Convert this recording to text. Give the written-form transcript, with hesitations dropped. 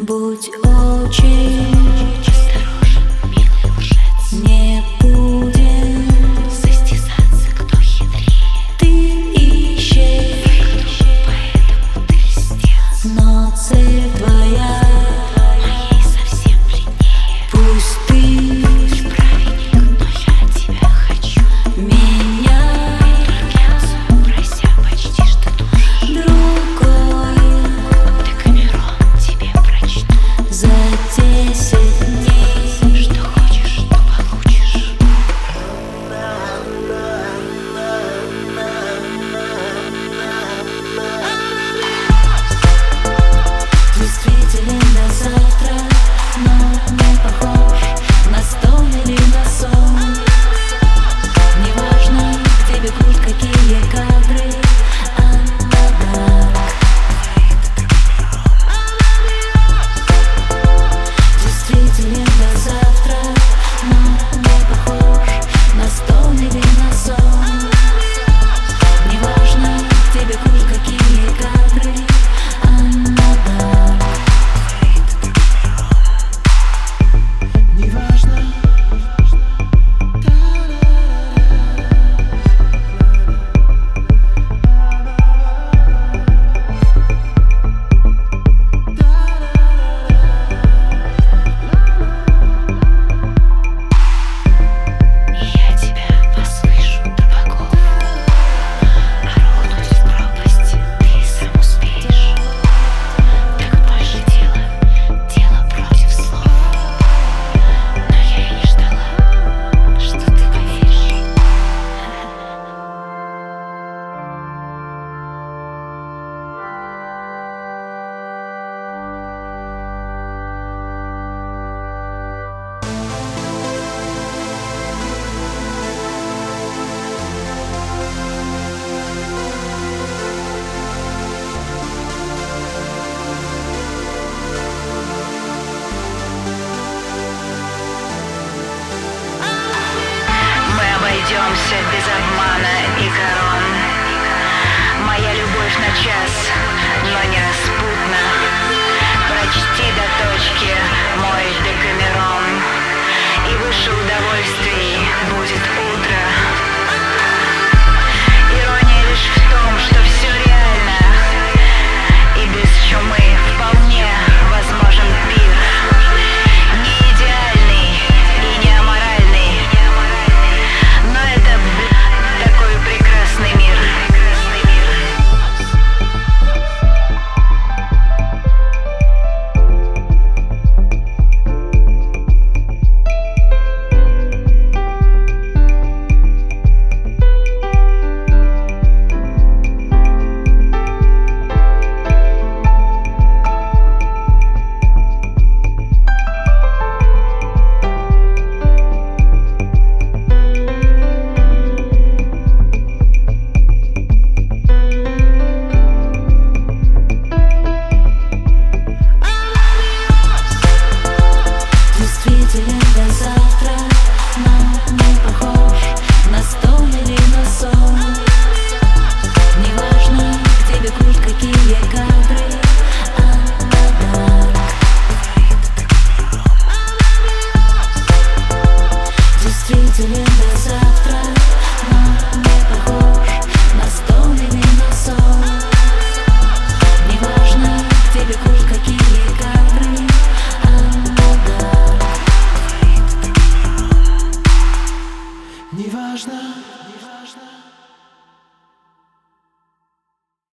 Будь очень осторожен, милый лжец. Не будем состязаться, кто хитрее. Ты ищешь, поэтому ты льстец. Но цель твоя моей совсем бледнее. Пусть ты праведник, но я тебя хочу. Меняй интеллигенцию, прося почти что душу. Другой Декамерон тебе прочту за 10 дней. Что хочешь, то получишь. Действителен до завтра, но не похож на сон или на сон. Неважно, где бегут какие кадры, действителен до завтра, но не похож на сон или на сон. Неважно, где бегут какие кадры, я тебя возвышу до богов. Орудуй в пропасть, ты сам успеешь. Такое же дело против слов. Но я и не ждала, что ты поверишь. Мы обойдемся без обмана и корон. Моя любовь на час, но не распутна. Прочти до точки мой Декамерон, и выше удовольствий будет утро. Ирония лишь в том, что все реально, и без чумы вполне возможен пир. Не идеальный и не аморальный, но это такой прекрасный мир. Действителен до завтра, но не похож на сон или на сон. Неважно, где бегут какие кадры, действителен до завтра, но не похож на сон или на сон. Неважно, где бегут какие кадры, Неважно,